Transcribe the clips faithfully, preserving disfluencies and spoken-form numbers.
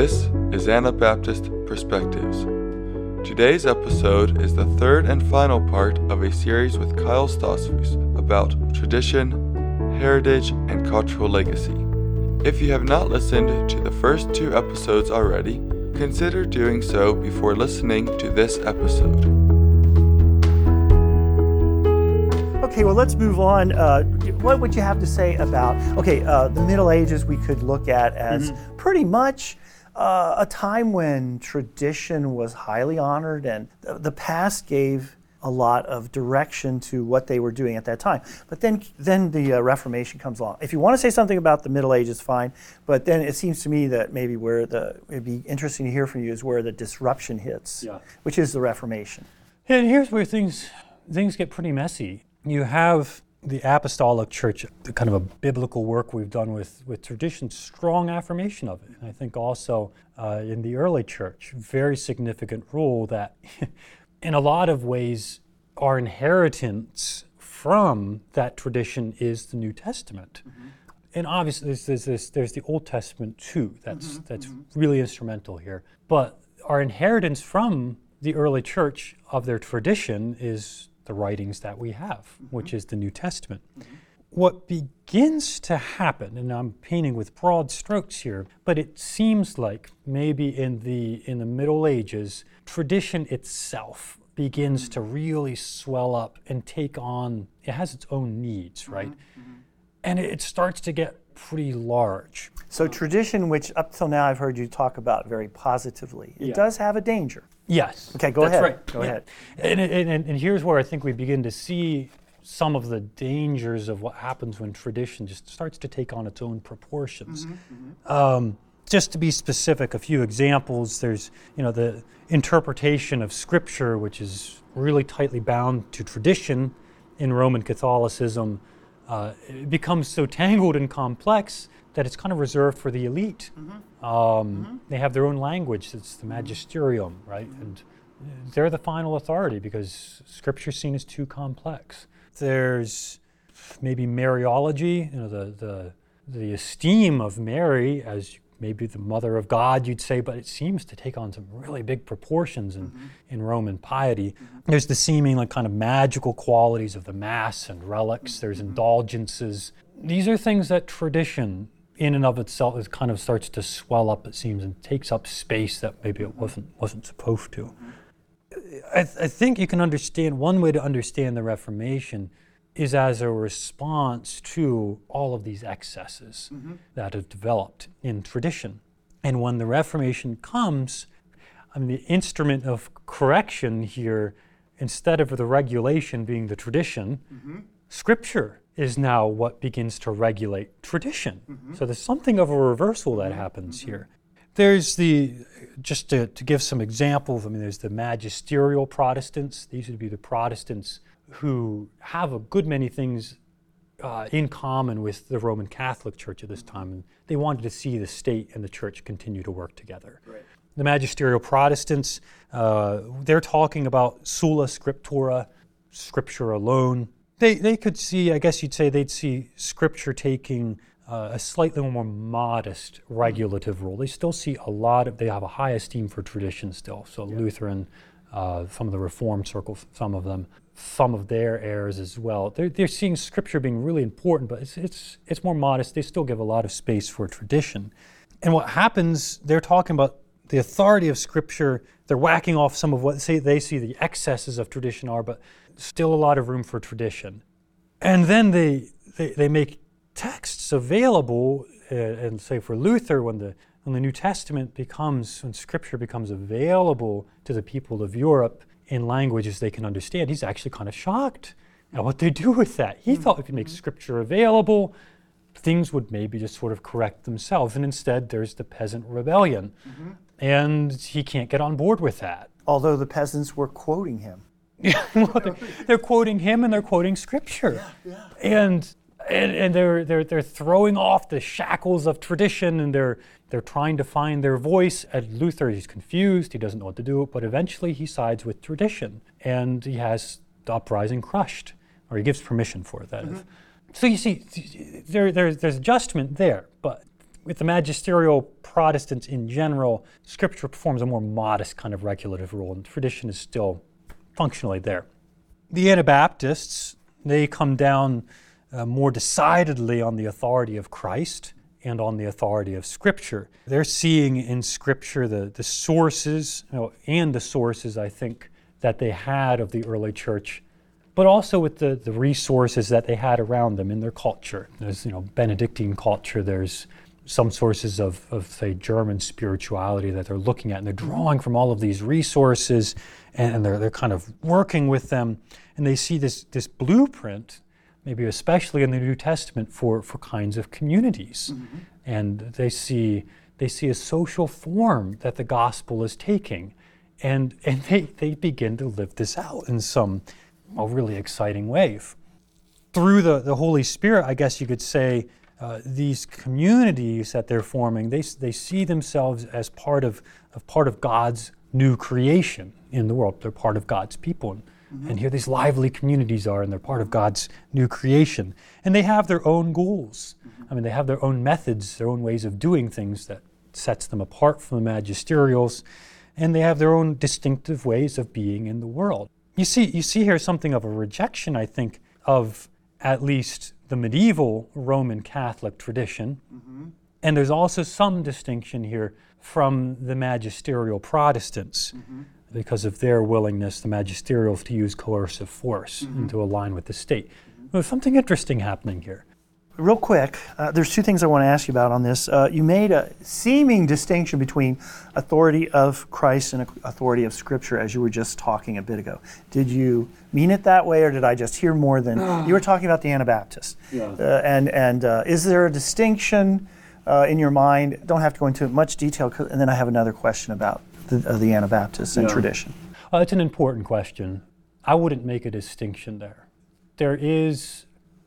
This is Anabaptist Perspectives. Today's episode is the third and final part of a series with Kyle Stossfuss about tradition, heritage, and cultural legacy. If you have not listened to the first two episodes already, consider doing so before listening to this episode. Okay, well, let's move on. Uh, what would you have to say about, okay, uh, the Middle Ages we could look at as mm-hmm. pretty much uh, a time when tradition was highly honored and the, the past gave a lot of direction to what they were doing at that time. But then then the uh, Reformation comes along. If you want to say something about the Middle Ages, fine, but then it seems to me that maybe where the, it'd be interesting to hear from you is where the disruption hits, yeah. which is the Reformation. And here's where things things get pretty messy. You have the Apostolic Church, the kind of a biblical work we've done with, with tradition, strong affirmation of it. And I think also uh, in the early church, very significant role that in a lot of ways our inheritance from that tradition is the New Testament. Mm-hmm. And obviously there's, there's, there's, there's the Old Testament too, that's, mm-hmm. that's mm-hmm. really instrumental here. But our inheritance from the early church of their tradition is the writings that we have, mm-hmm. which is the New Testament. Mm-hmm. What begins to happen, and I'm painting with broad strokes here, but it seems like maybe in the in the Middle Ages, tradition itself begins mm-hmm. to really swell up and take on, it has its own needs, right? Mm-hmm. And it starts to get pretty large. So tradition, which up till now I've heard you talk about very positively, it yeah. does have a danger. Yes. Okay, go that's ahead. Right. Go yeah. ahead. And, and, and here's where I think we begin to see some of the dangers of what happens when tradition just starts to take on its own proportions. Mm-hmm, mm-hmm. Um, just to be specific, a few examples. There's, you know, the interpretation of Scripture, which is really tightly bound to tradition in Roman Catholicism. Uh, it becomes so tangled and complex that it's kind of reserved for the elite. Mm-hmm. Um, mm-hmm. They have their own language. It's the magisterium, right? Mm-hmm. And they're the final authority because Scripture's seen as too complex. There's maybe Mariology, you know, the the the esteem of Mary as maybe the mother of God, you'd say, but it seems to take on some really big proportions in, mm-hmm. in Roman piety. Mm-hmm. There's the seeming like kind of magical qualities of the Mass and relics. Mm-hmm. There's indulgences. These are things that tradition in and of itself is kind of starts to swell up, it seems, and takes up space that maybe it wasn't wasn't supposed to. Mm-hmm. I, th- I think you can understand, one way to understand the Reformation is as a response to all of these excesses mm-hmm. that have developed in tradition. And when the Reformation comes, I mean, the instrument of correction here, instead of the regulation being the tradition, mm-hmm. Scripture is now what begins to regulate tradition. Mm-hmm. So there's something of a reversal that happens mm-hmm. here. There's the, just to, to give some examples, I mean, there's the magisterial Protestants. These would be the Protestants who have a good many things uh, in common with the Roman Catholic Church at this time. And they wanted to see the state and the church continue to work together. Right. The magisterial Protestants, uh, they're talking about sola scriptura, Scripture alone. They they could see, I guess you'd say they'd see Scripture taking uh, a slightly more modest regulative role. They still see a lot of, they have a high esteem for tradition still. So yeah. Lutheran, uh, some of the Reformed circles, some of them, some of their heirs as well. They're they're seeing Scripture being really important, but it's it's it's more modest. They still give a lot of space for tradition. And what happens, they're talking about the authority of Scripture. They're whacking off some of what say they see the excesses of tradition are, but still a lot of room for tradition. And then they they, they make texts available, uh, and say for Luther, when the when the New Testament becomes, when Scripture becomes available to the people of Europe in languages they can understand, he's actually kind of shocked at what they do with that. He mm-hmm. thought if you make Scripture available, things would maybe just sort of correct themselves, and instead there's the peasant rebellion, mm-hmm. and he can't get on board with that. Although the peasants were quoting him. Yeah, well, they're, they're quoting him and they're quoting Scripture, yeah, yeah. and and and they're they're they're throwing off the shackles of tradition, and they're they're trying to find their voice. At Luther, he's confused; he doesn't know what to do. But eventually, he sides with tradition, and he has the uprising crushed, or he gives permission for it. That mm-hmm. is. So you see, there, there there's adjustment there, but with the magisterial Protestants in general, Scripture performs a more modest kind of regulative role, and tradition is still functionally there. The Anabaptists, they come down uh, more decidedly on the authority of Christ and on the authority of Scripture. They're seeing in Scripture the, the sources, you know, and the sources, I think, that they had of the early church, but also with the, the resources that they had around them in their culture. There's, you know, Benedictine culture, there's some sources of, of, say, German spirituality that they're looking at, and they're drawing from all of these resources, and they're, they're kind of working with them, and they see this, this blueprint, maybe especially in the New Testament, for, for kinds of communities. Mm-hmm. And they see, they see a social form that the gospel is taking, and, and they, they begin to live this out in some a really exciting way. Through the, the Holy Spirit, I guess you could say, Uh, these communities that they're forming, they they see themselves as part of, of part of God's new creation in the world. They're part of God's people. And, mm-hmm. and here these lively communities are, and they're part of God's new creation. And they have their own goals. Mm-hmm. I mean, they have their own methods, their own ways of doing things that sets them apart from the magisterials. And they have their own distinctive ways of being in the world. You see, you see here something of a rejection, I think, of at least the medieval Roman Catholic tradition. Mm-hmm. And there's also some distinction here from the magisterial Protestants, mm-hmm. because of their willingness, the magisterials, to use coercive force, mm-hmm. and to align with the state. Mm-hmm. There's something interesting happening here. Real quick, uh, there's two things I want to ask you about on this. Uh, you made a seeming distinction between authority of Christ and authority of Scripture, as you were just talking a bit ago. Did you mean it that way, or did I just hear more than... You were talking about the Anabaptists. Yeah. Uh, and and uh, is there a distinction uh, in your mind? Don't have to go into much detail, and then I have another question about the, uh, the Anabaptists and yeah. tradition. Uh, it's an important question. I wouldn't make a distinction there. There is...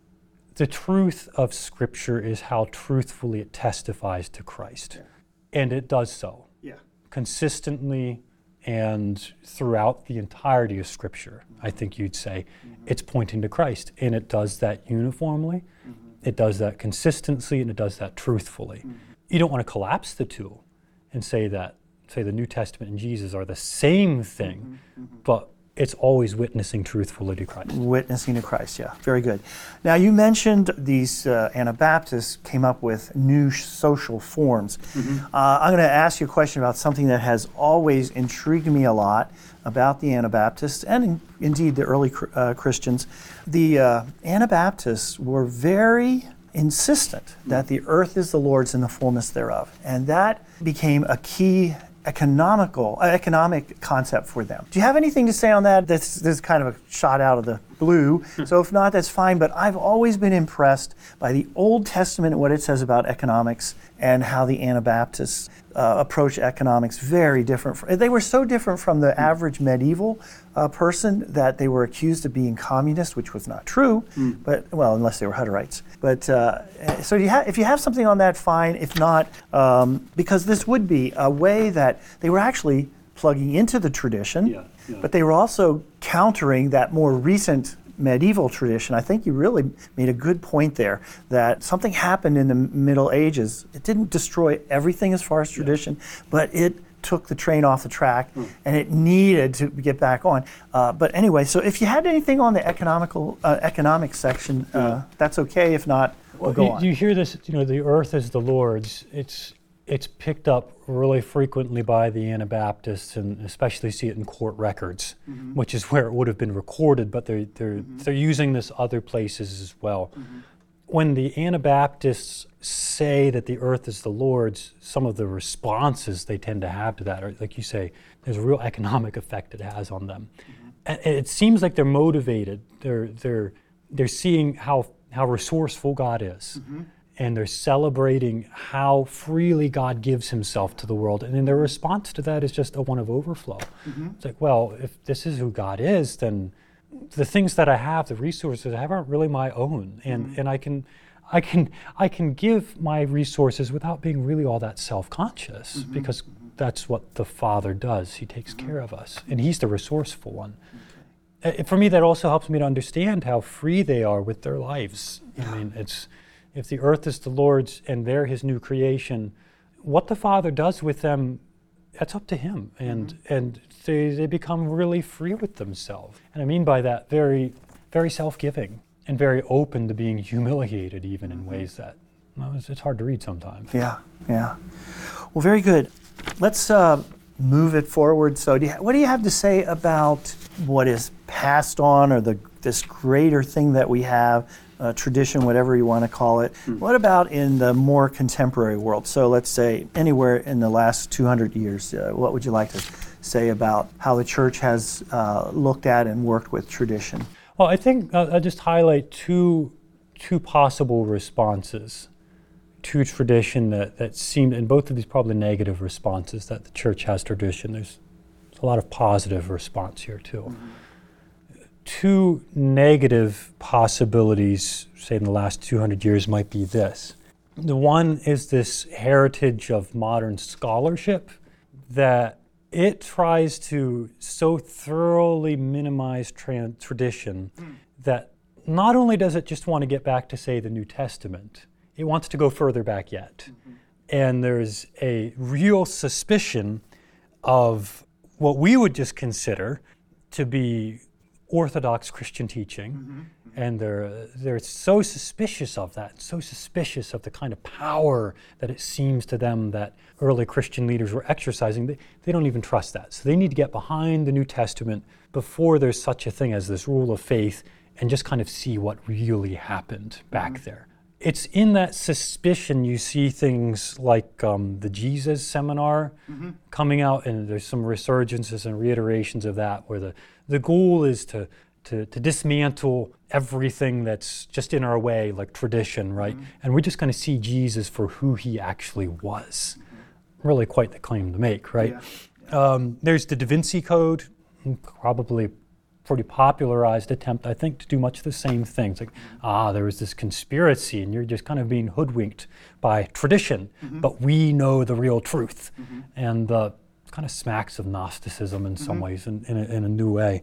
The truth of Scripture is how truthfully it testifies to Christ. Yeah. And it does so. Yeah. Consistently and throughout the entirety of Scripture, mm-hmm. I think you'd say, mm-hmm. it's pointing to Christ. And it does that uniformly, mm-hmm. it does that consistently, and it does that truthfully. Mm-hmm. You don't want to collapse the two and say that, say the New Testament and Jesus are the same thing, mm-hmm. Mm-hmm. but it's always witnessing truthfully to Christ. Witnessing to Christ, yeah. Very good. Now, you mentioned these uh, Anabaptists came up with new social forms. Mm-hmm. Uh, I'm going to ask you a question about something that has always intrigued me a lot about the Anabaptists, and in, indeed the early uh, Christians. The uh, Anabaptists were very insistent that the earth is the Lord's and the fullness thereof. And that became a key economical, uh, economic concept for them. Do you have anything to say on that? This, this is kind of a shot out of the blue, so if not, that's fine, but I've always been impressed by the Old Testament and what it says about economics and how the Anabaptists uh, approach economics very different. From, they were so different from the average medieval uh, person that they were accused of being communist, which was not true, mm. but, well, unless they were Hutterites. But, uh, so you ha- if you have something on that, fine. If not, um, because this would be a way that they were actually plugging into the tradition, yeah, yeah. but they were also countering that more recent medieval tradition. I think you really made a good point there, that something happened in the Middle Ages. It didn't destroy everything as far as tradition, yeah. but it took the train off the track, mm. and it needed to get back on. Uh, but anyway, so if you had anything on the economical uh, economic section, uh, yeah. that's okay. If not, we'll well, go you, on. You hear this, you know, the earth is the Lord's. It's It's picked up really frequently by the Anabaptists, and especially see it in court records, mm-hmm. which is where it would have been recorded, but they're, they're, mm-hmm. they're using this other places as well. Mm-hmm. When the Anabaptists say that the earth is the Lord's, some of the responses they tend to have to that are, like you say, there's a real economic effect it has on them. Mm-hmm. And it seems like they're motivated. They're, they're, they're seeing how, how resourceful God is. Mm-hmm. And they're celebrating how freely God gives himself to the world. And then their response to that is just a one of overflow. Mm-hmm. It's like, well, if this is who God is, then the things that I have, the resources I have, aren't really my own. And mm-hmm. and I can I can I can give my resources without being really all that self-conscious, mm-hmm. because that's what the Father does. He takes mm-hmm. care of us. And he's the resourceful one. Okay. Uh, for me, that also helps me to understand how free they are with their lives. Yeah. I mean, it's If the earth is the Lord's and they're his new creation, what the Father does with them, that's up to him. And mm-hmm. and they, they become really free with themselves. And I mean by that, very, very self-giving and very open to being humiliated even in ways that, well, it's, it's hard to read sometimes. Yeah, yeah. Well, very good. Let's uh, move it forward. So do you, what do you have to say about what is passed on, or the this greater thing that we have, uh, tradition, whatever you want to call it? Mm. What about in the more contemporary world? So let's say anywhere in the last two hundred years, uh, what would you like to say about how the church has uh, looked at and worked with tradition? Well, I think uh, I'll just highlight two two possible responses to tradition that, that seem, and both of these probably negative responses that the church has tradition. There's, there's a lot of positive response here too. Mm-hmm. Two negative possibilities, say in the last two hundred years, might be this. The one is this heritage of modern scholarship that it tries to so thoroughly minimize tra- tradition mm. that not only does it just want to get back to, say, the New Testament, it wants to go further back yet. Mm-hmm. And there's a real suspicion of what we would just consider to be Orthodox Christian teaching. Mm-hmm. And they're, they're so suspicious of that, so suspicious of the kind of power that it seems to them that early Christian leaders were exercising. They, they don't even trust that. So they need to get behind the New Testament before there's such a thing as this rule of faith and just kind of see what really happened back mm-hmm. there. It's in that suspicion you see things like um, the Jesus Seminar mm-hmm. coming out, and there's some resurgences and reiterations of that, where the, the goal is to, to, to dismantle everything that's just in our way, like tradition, right? Mm-hmm. And we're just going to see Jesus for who he actually was. Mm-hmm. Really quite the claim to make, right? Yeah. Yeah. Um, there's the Da Vinci Code, probably pretty popularized attempt, I think, to do much the same things. Like, ah, there was this conspiracy, and you're just kind of being hoodwinked by tradition, mm-hmm. but we know the real truth. Mm-hmm. And uh, kind of smacks of Gnosticism in some mm-hmm. ways, in, in, a, in a new way.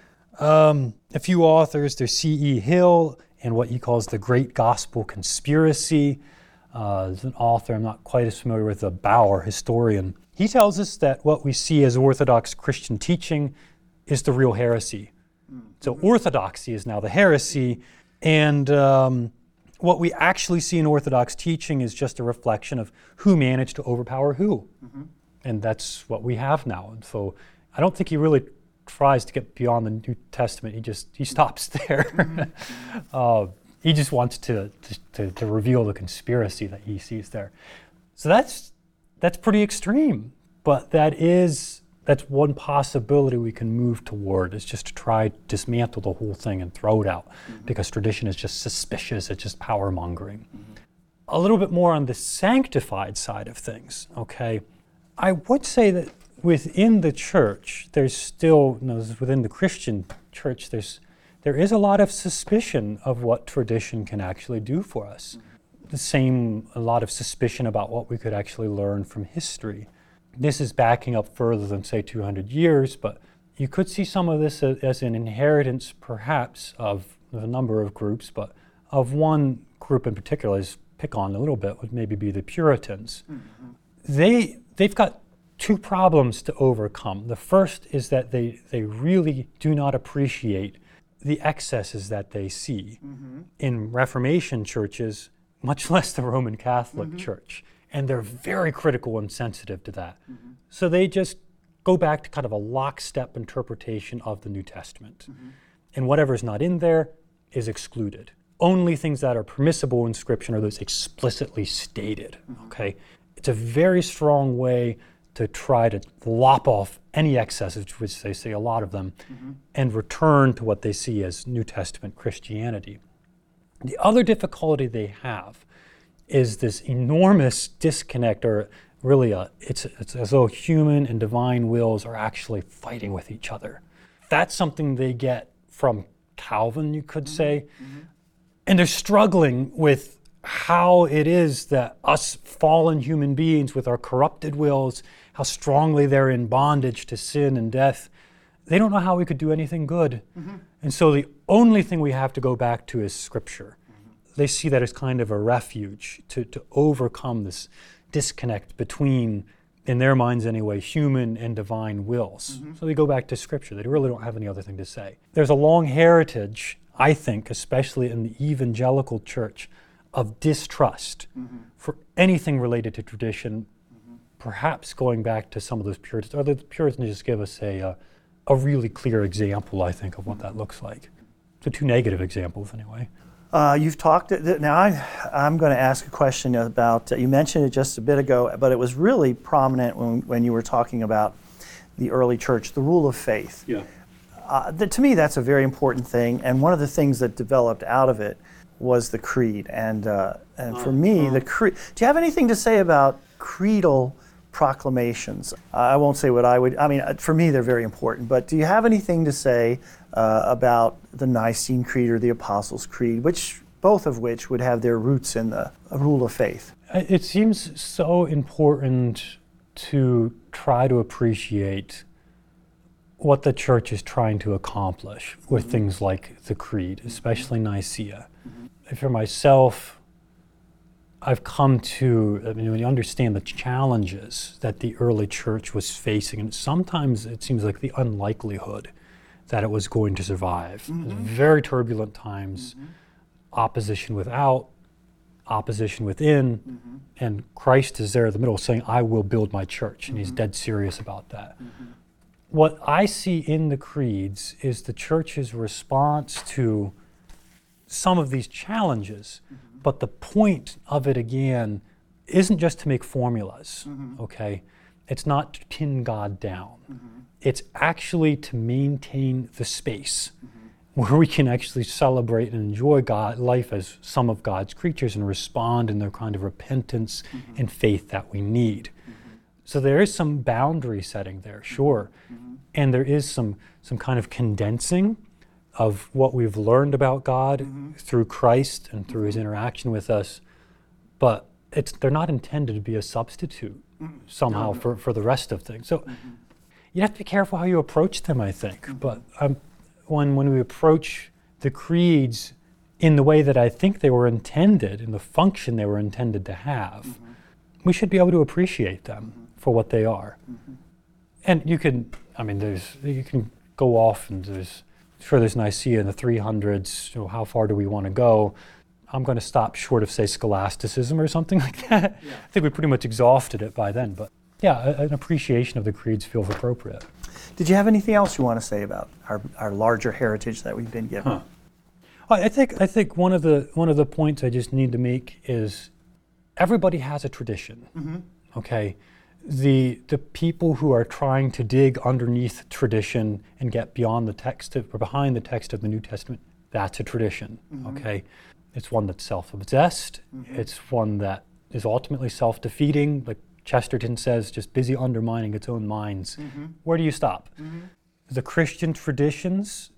Um, a few authors, there's C E Hill and what he calls the Great Gospel Conspiracy. Uh, there's an author I'm not quite as familiar with, a Bauer historian. He tells us that what we see as Orthodox Christian teaching is the real heresy. So orthodoxy is now the heresy, and um, what we actually see in Orthodox teaching is just a reflection of who managed to overpower who. Mm-hmm. And that's what we have now. And so I don't think he really tries to get beyond the New Testament. He just, he stops there. Mm-hmm. uh, he just wants to, to, to reveal the conspiracy that he sees there. So that's, that's pretty extreme, but that is, that's one possibility we can move toward, is just to try to dismantle the whole thing and throw it out, mm-hmm. because tradition is just suspicious, it's just power mongering. Mm-hmm. A little bit more on the sanctified side of things, okay? I would say that within the church, there's still, you know, within the Christian church, there's there is a lot of suspicion of what tradition can actually do for us. Mm-hmm. The same, a lot of suspicion about what we could actually learn from history. This is backing up further than, say, two hundred years, but you could see some of this as, as an inheritance, perhaps, of, of a number of groups, but of one group in particular, is pick on a little bit, would maybe be the Puritans. Mm-hmm. They, they've got two problems to overcome. The first is that they, they really do not appreciate the excesses that they see mm-hmm. in Reformation churches, much less the Roman Catholic mm-hmm. Church. And they're very critical and sensitive to that. Mm-hmm. So they just go back to kind of a lockstep interpretation of the New Testament. Mm-hmm. And whatever's not in there is excluded. Only things that are permissible in Scripture are those explicitly stated, mm-hmm. okay? It's a very strong way to try to lop off any excesses, which they say a lot of them, mm-hmm. and return to what they see as New Testament Christianity. The other difficulty they have is this enormous disconnect, or really a, it's, it's as though human and divine wills are actually fighting with each other. That's something they get from Calvin, you could mm-hmm. say. Mm-hmm. And they're struggling with how it is that us fallen human beings with our corrupted wills, how strongly they're in bondage to sin and death. They don't know how we could do anything good. Mm-hmm. And so the only thing we have to go back to is Scripture. they see that as kind of a refuge to, to overcome this disconnect between, in their minds anyway, human and divine wills. Mm-hmm. So they go back to Scripture. They really don't have any other thing to say. There's a long heritage, I think, especially in the evangelical church, of distrust mm-hmm. for anything related to tradition, mm-hmm. perhaps going back to some of those Puritans. Or the Puritans just give us a, uh, a really clear example, I think, of what that looks like. So two negative examples, anyway. Uh, you've talked, now I, I'm going to ask a question about, uh, you mentioned it just a bit ago, but it was really prominent when, when you were talking about the early church, the rule of faith. Yeah. Uh, the, to me, that's a very important thing, and one of the things that developed out of it was the creed. And, uh, and for me, the creed, do you have anything to say about creedal proclamations? Uh, I won't say what I would, I mean, uh, for me, they're very important, but do you have anything to say uh, about the Nicene Creed or the Apostles' Creed, which both of which would have their roots in the rule of faith? It seems so important to try to appreciate what the church is trying to accomplish with mm-hmm. things like the Creed, especially Nicaea. Mm-hmm. For myself, I've come to, I mean, when you understand the challenges that the early church was facing, and sometimes it seems like the unlikelihood that it was going to survive. Mm-hmm. It was very turbulent times, mm-hmm. opposition without, opposition within, mm-hmm. and Christ is there in the middle saying, I will build my church, and mm-hmm. he's dead serious about that. Mm-hmm. What I see in the creeds is the church's response to some of these challenges, mm-hmm. but the point of it again isn't just to make formulas, mm-hmm. okay? It's not to pin God down. Mm-hmm. It's actually to maintain the space mm-hmm. where we can actually celebrate and enjoy God, life as some of God's creatures and respond in the kind of repentance mm-hmm. and faith that we need. Mm-hmm. So there is some boundary setting there, sure. Mm-hmm. And there is some, some kind of condensing of what we've learned about God mm-hmm. through Christ and through mm-hmm. his interaction with us. But it's, they're not intended to be a substitute mm-hmm. somehow no. for, for the rest of things. So mm-hmm. you have to be careful how you approach them, I think. Mm-hmm. But um, when, when we approach the creeds in the way that I think they were intended, in the function they were intended to have, mm-hmm. we should be able to appreciate them mm-hmm. for what they are. Mm-hmm. And you can, I mean, there's, you can go off and there's, sure there's Nicaea in the three hundreds, you know, how far do we want to go? I'm going to stop short of, say, scholasticism or something like that. Yeah. I think we pretty much exhausted it by then, but yeah, a, an appreciation of the creeds feels appropriate. Did you have anything else you want to say about our, our larger heritage that we've been given? Huh. I think I think one of the one of the points I just need to make is everybody has a tradition. Mm-hmm. Okay, the the people who are trying to dig underneath tradition and get beyond the text of, or behind the text of the New Testament, that's a tradition. Mm-hmm. Okay, it's one that's self-obsessed. Mm-hmm. It's one that is ultimately self-defeating. Like Chesterton says, just busy undermining its own minds. Mm-hmm. Where do you stop? Mm-hmm. The Christian traditions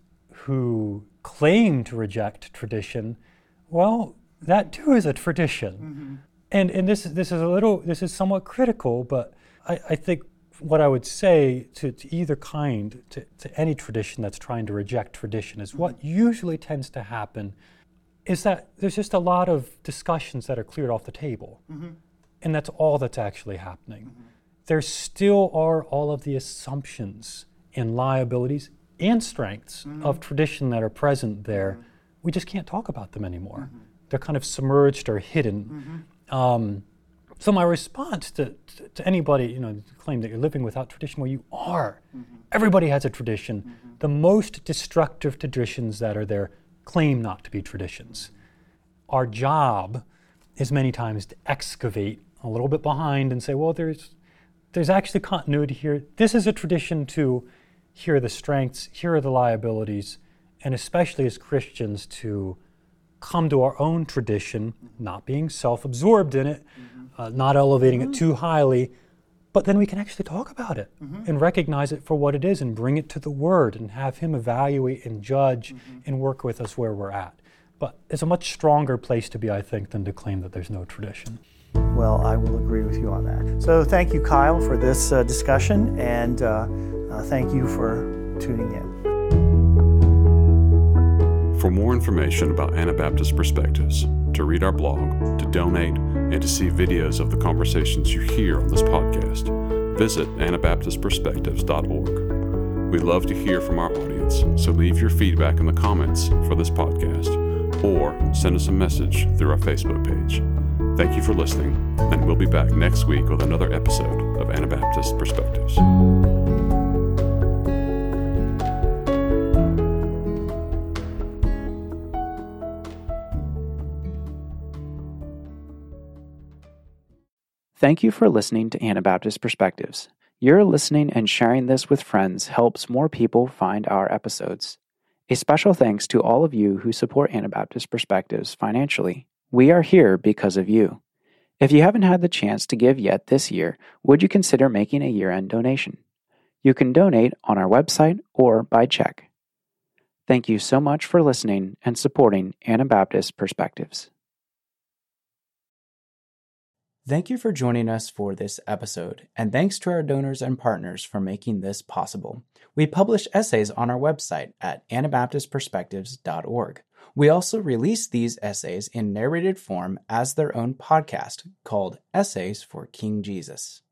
who claim to reject tradition, well, that too is a tradition. Mm-hmm. And and this this is a little this is somewhat critical, but I, I think what I would say to, to either kind, to, to any tradition that's trying to reject tradition, is mm-hmm. what usually tends to happen is that there's just a lot of discussions that are cleared off the table. Mm-hmm. And that's all that's actually happening. Mm-hmm. There still are all of the assumptions and liabilities and strengths mm-hmm. of tradition that are present there. Mm-hmm. We just can't talk about them anymore. Mm-hmm. They're kind of submerged or hidden. Mm-hmm. Um, so my response to, to, to anybody, you know, claim that you're living without tradition, well, you are. Mm-hmm. Everybody has a tradition. Mm-hmm. The most destructive traditions that are there claim not to be traditions. Our job is many times to excavate a little bit behind and say, well, there's there's actually continuity here. This is a tradition too. Here are the strengths, here are the liabilities, and especially as Christians to come to our own tradition, mm-hmm. not being self-absorbed in it, mm-hmm. uh, not elevating mm-hmm. it too highly, but then we can actually talk about it mm-hmm. and recognize it for what it is and bring it to the Word and have Him evaluate and judge mm-hmm. and work with us where we're at. But it's a much stronger place to be, I think, than to claim that there's no tradition. Well, I will agree with you on that. So thank you, Kyle, for this uh, discussion, and uh, uh, thank you for tuning in. For more information about Anabaptist Perspectives, to read our blog, to donate, and to see videos of the conversations you hear on this podcast, visit anabaptist perspectives dot org. We love to hear from our audience, so leave your feedback in the comments for this podcast or send us a message through our Facebook page. Thank you for listening, and we'll be back next week with another episode of Anabaptist Perspectives. Thank you for listening to Anabaptist Perspectives. Your listening and sharing this with friends helps more people find our episodes. A special thanks to all of you who support Anabaptist Perspectives financially. We are here because of you. If you haven't had the chance to give yet this year, would you consider making a year-end donation? You can donate on our website or by check. Thank you so much for listening and supporting Anabaptist Perspectives. Thank you for joining us for this episode, and thanks to our donors and partners for making this possible. We publish essays on our website at anabaptist perspectives dot org. We also release these essays in narrated form as their own podcast called Essays for King Jesus.